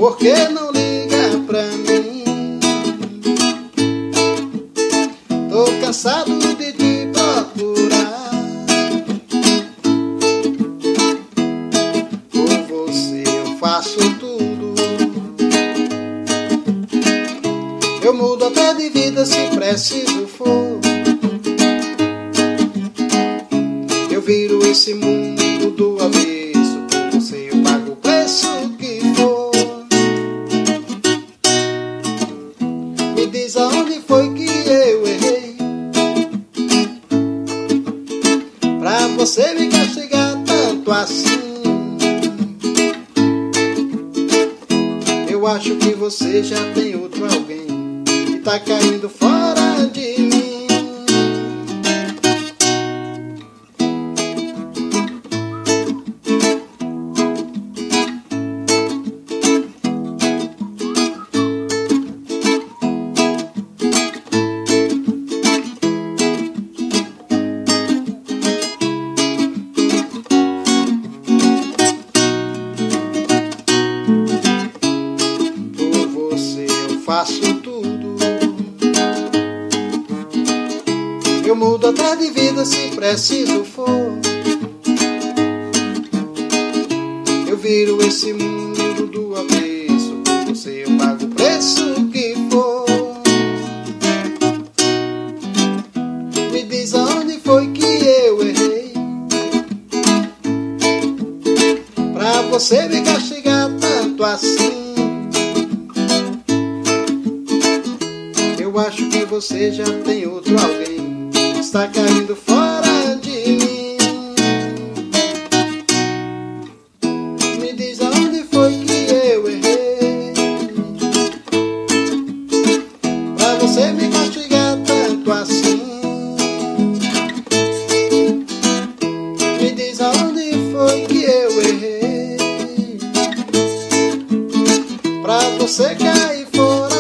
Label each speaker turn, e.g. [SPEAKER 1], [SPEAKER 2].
[SPEAKER 1] Por que não liga pra mim? Tô cansado de te procurar. Por você eu faço tudo. Eu mudo até de vida se preciso for. Eu viro esse mundo do avesso. Por você eu pago o preço que for. Me diz aonde foi que eu errei pra você me castigar tanto assim. Eu acho que você já tem outro alguém que tá caindo fora de mim. Faço tudo. Eu mudo até de vida se preciso for. Eu viro esse mundo do avesso. Por você eu pago o preço que for. Me diz aonde foi que eu errei pra você me castigar tanto assim. Eu acho que você já tem outro alguém que está caindo fora de mim. Me diz aonde foi que eu errei pra você me castigar tanto assim. Me diz aonde foi que eu errei pra você cair fora.